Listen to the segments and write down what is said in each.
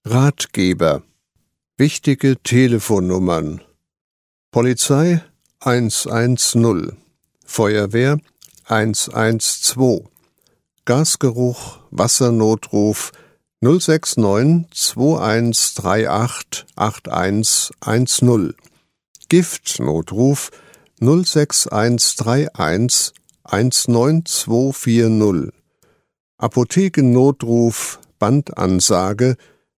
Ratgeber. Wichtige Telefonnummern. Polizei 110, Feuerwehr 112, Gasgeruch, Wassernotruf 069 2138 8110, Giftnotruf 06131 19240, Apothekennotruf, Bandansage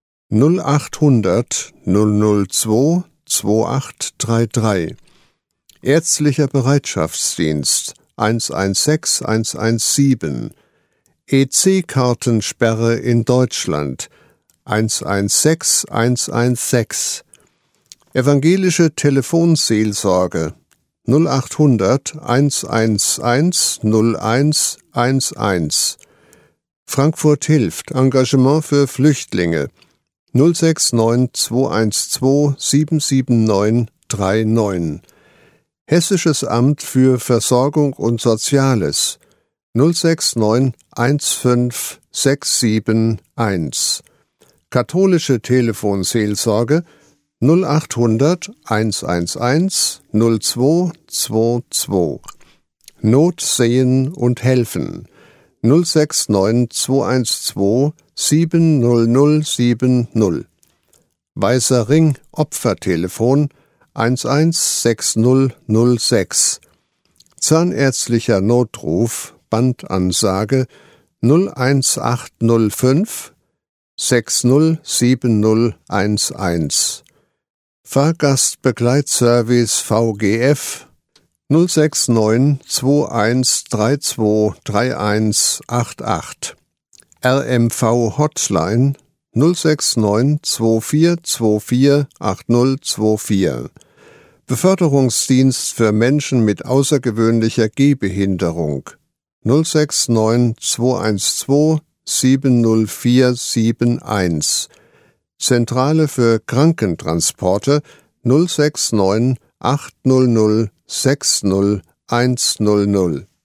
0800 002 2833, Ärztlicher Bereitschaftsdienst 116 117, EC-Kartensperre in Deutschland 116 116, Evangelische Telefonseelsorge 0800 111 0111, Frankfurt hilft, Engagement für Flüchtlinge 069 212 779 39, Hessisches Amt für Versorgung und Soziales 069 15 671, Katholische Telefonseelsorge 0800 111 0222, Not sehen und helfen 069 212 70070, Weißer Ring Opfertelefon 116006, Zahnärztlicher Notruf, Bandansage 01805 607011, Fahrgastbegleitservice VGF 069 2132 3188, RMV Hotline 069 2424 8024, Beförderungsdienst für Menschen mit außergewöhnlicher Gehbehinderung 069 212 70471, Zentrale für Krankentransporte 069 800 60 100.